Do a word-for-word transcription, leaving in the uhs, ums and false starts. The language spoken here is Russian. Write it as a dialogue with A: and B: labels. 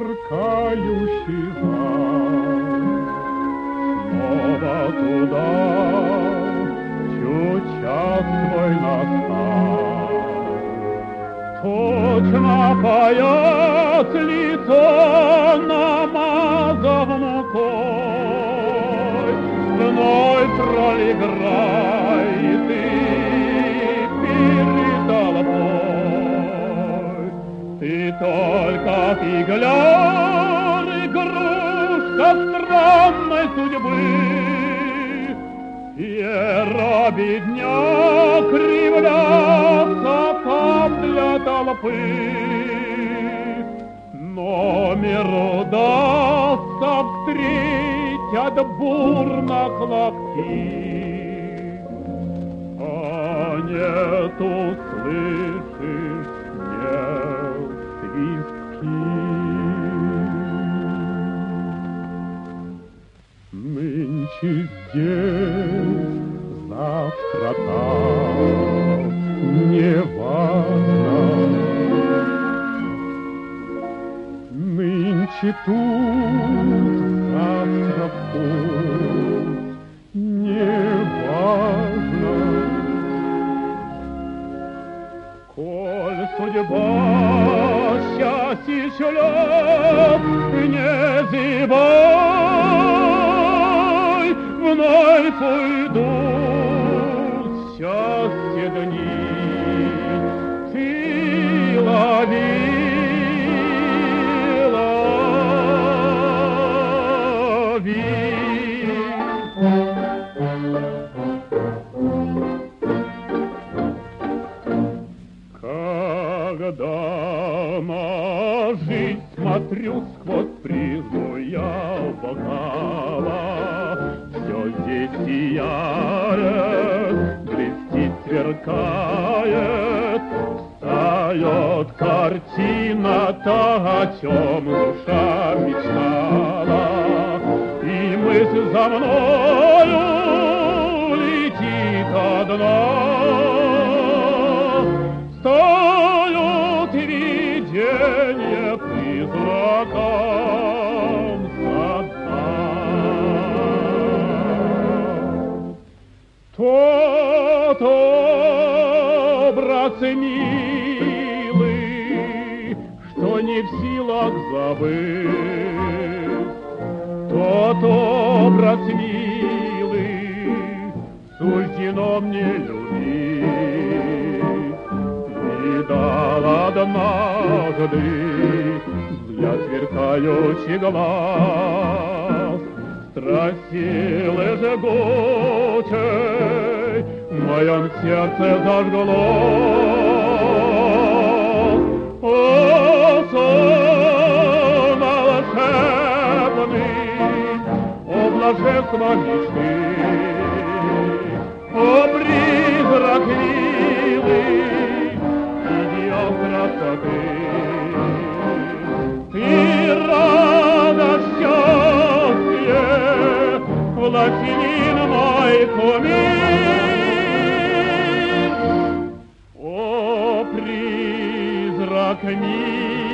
A: сверкающий зал. Снова туда, чуть час свой настал. Точно паяц лицо намазав мукой, вновь тролль играет и перед толпой. Ты только фигляр, игрушка странной судьбы, Пьеро бедняк кривляться там для толпы. Номер удастся встретят бурно хлопки, а нет, услышишь, нет свистки. Нынче здесь, завтра там, неважно. Нынче тут, завтра тут, неважно. Коль судьба счастье шлет, не зевай, вновь уйдут счастье дни. Ты лови, лови. Когда на жизнь смотрю сквозь призму я бокала, все здесь сияет, блестит, сверкает, встает картина та, о чем душа мечтала, и мысль за мною летит одна. Встают видения призраком со дна. Тот образ милый, что не в силах забыть, тот образ милый суждено мне любить. Видал однажды взгляд сверкающий глаз, страстил и жгучей в моем сердце зажглось. О, сон волшебный, о, блаженство мечты, о, призрак милый, идеал красоты. Ты радость, счастье, властелин мой кумир. О, призрак милый,